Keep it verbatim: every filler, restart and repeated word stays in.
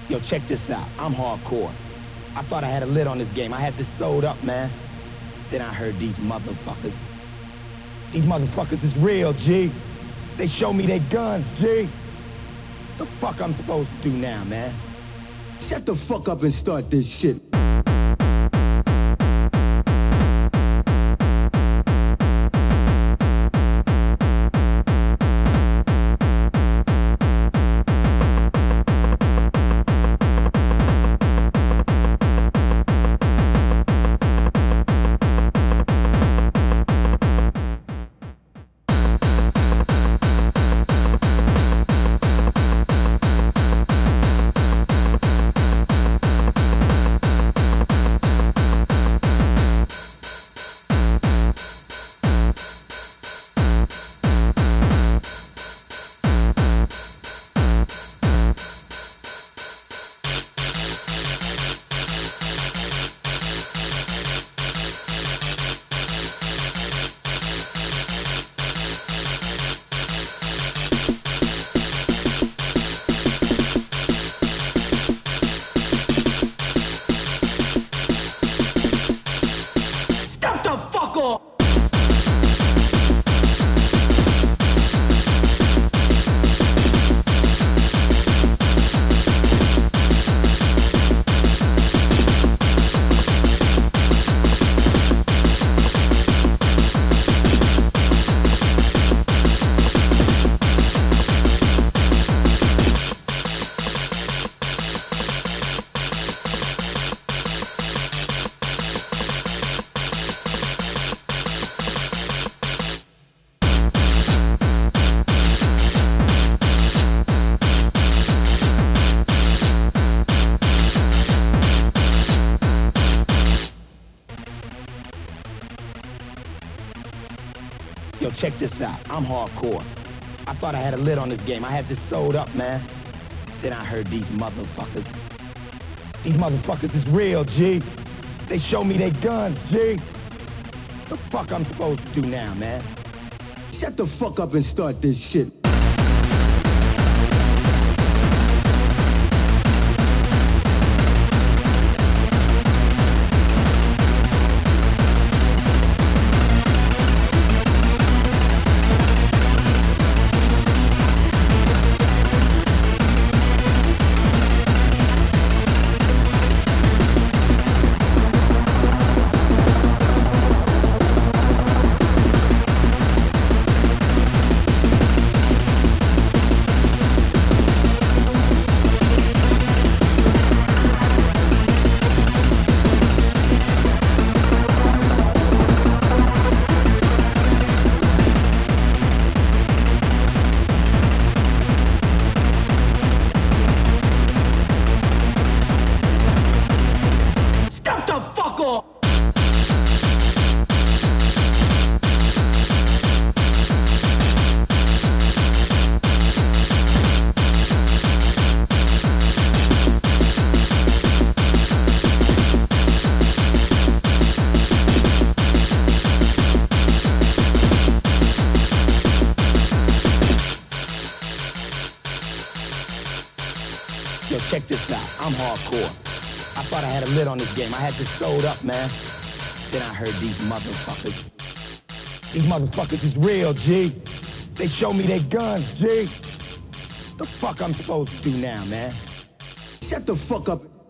Yo, check this out. I'm hardcore. I thought I had a lid on this game. I had this sold up, man. Then I heard these motherfuckers. These motherfuckers is real, G. They show me they guns, G. The fuck I'm supposed to do now, man? Shut the fuck up and start this shit. Yo, check this out. I'm hardcore. I thought I had a lid on this game. I had this sold up, man. Then I heard these motherfuckers. These motherfuckers is real, G. They show me they guns, G. The fuck I'm supposed to do now, man? Shut the fuck up and start this shit. Yo, check this out. I'm hardcore. I thought I had a lid on this game. I had this sold up, man. Then I heard these motherfuckers. These motherfuckers is real, G. They show me they guns, G. The fuck I'm supposed to do now, man? Shut the fuck up.